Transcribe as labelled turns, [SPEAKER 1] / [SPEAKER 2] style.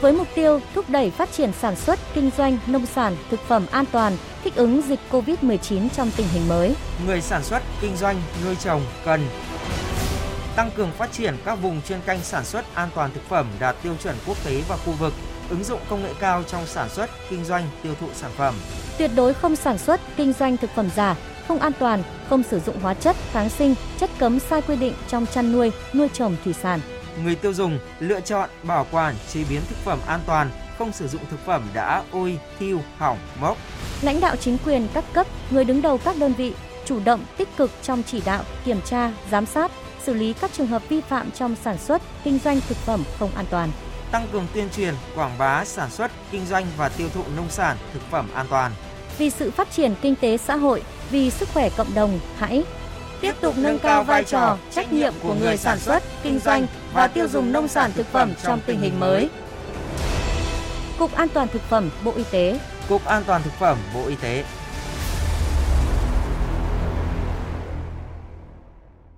[SPEAKER 1] với mục tiêu thúc đẩy phát triển sản xuất, kinh doanh nông sản, thực phẩm an toàn, thích ứng dịch COVID-19 trong tình hình mới.
[SPEAKER 2] Người sản xuất, kinh doanh, nuôi trồng cần tăng cường phát triển các vùng chuyên canh sản xuất an toàn thực phẩm đạt tiêu chuẩn quốc tế và khu vực, ứng dụng công nghệ cao trong sản xuất, kinh doanh, tiêu thụ sản phẩm.
[SPEAKER 1] Tuyệt đối không sản xuất, kinh doanh thực phẩm giả, không an toàn, không sử dụng hóa chất, kháng sinh, chất cấm sai quy định trong chăn nuôi, nuôi trồng thủy sản.
[SPEAKER 2] Người tiêu dùng lựa chọn, bảo quản, chế biến thực phẩm an toàn, không sử dụng thực phẩm đã ôi, thiêu, hỏng, mốc.
[SPEAKER 1] Lãnh đạo chính quyền các cấp, người đứng đầu các đơn vị chủ động tích cực trong chỉ đạo, kiểm tra, giám sát, xử lý các trường hợp vi phạm trong sản xuất, kinh doanh thực phẩm không an toàn.
[SPEAKER 2] Tăng cường tuyên truyền, quảng bá sản xuất, kinh doanh và tiêu thụ nông sản, thực phẩm an toàn.
[SPEAKER 1] Vì sự phát triển kinh tế xã hội, vì sức khỏe cộng đồng, hãy tiếp tục nâng cao vai trò, trách nhiệm của người sản xuất, kinh doanh và tiêu dùng nông sản thực phẩm trong tình hình mới. Cục An toàn thực phẩm, Bộ Y tế.
[SPEAKER 2] Cục An toàn thực phẩm, Bộ Y tế.